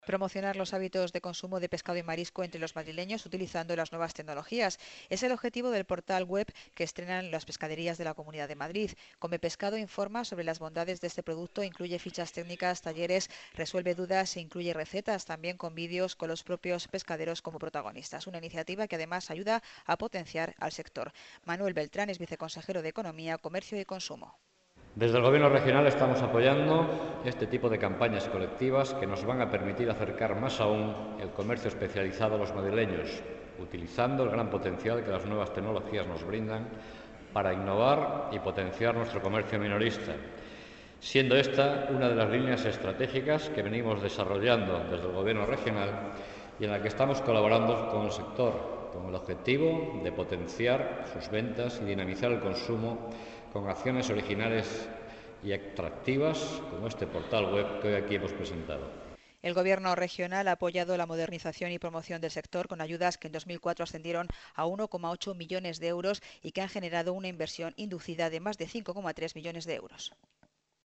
Promocionar los hábitos de consumo de pescado y marisco entre los madrileños utilizando las nuevas tecnologías. Es el objetivo del portal web que estrenan las pescaderías de la Comunidad de Madrid. Come Pescado informa sobre las bondades de este producto, incluye fichas técnicas, talleres, resuelve dudas e incluye recetas, también con vídeos con los propios pescaderos como protagonistas. Una iniciativa que además ayuda a potenciar al sector. Manuel Beltrán es viceconsejero de Economía, Comercio y Consumo. Desde el Gobierno regional estamos apoyando este tipo de campañas colectivas que nos van a permitir acercar más aún el comercio especializado a los madrileños, utilizando el gran potencial que las nuevas tecnologías nos brindan para innovar y potenciar nuestro comercio minorista, siendo esta una de las líneas estratégicas que venimos desarrollando desde el Gobierno regional y en la que estamos colaborando con el sector, con el objetivo de potenciar sus ventas y dinamizar el consumo con acciones originales y atractivas como este portal web que hoy aquí hemos presentado. El Gobierno regional ha apoyado la modernización y promoción del sector con ayudas que en 2004 ascendieron a 1,8 millones de euros y que han generado una inversión inducida de más de 5,3 millones de euros.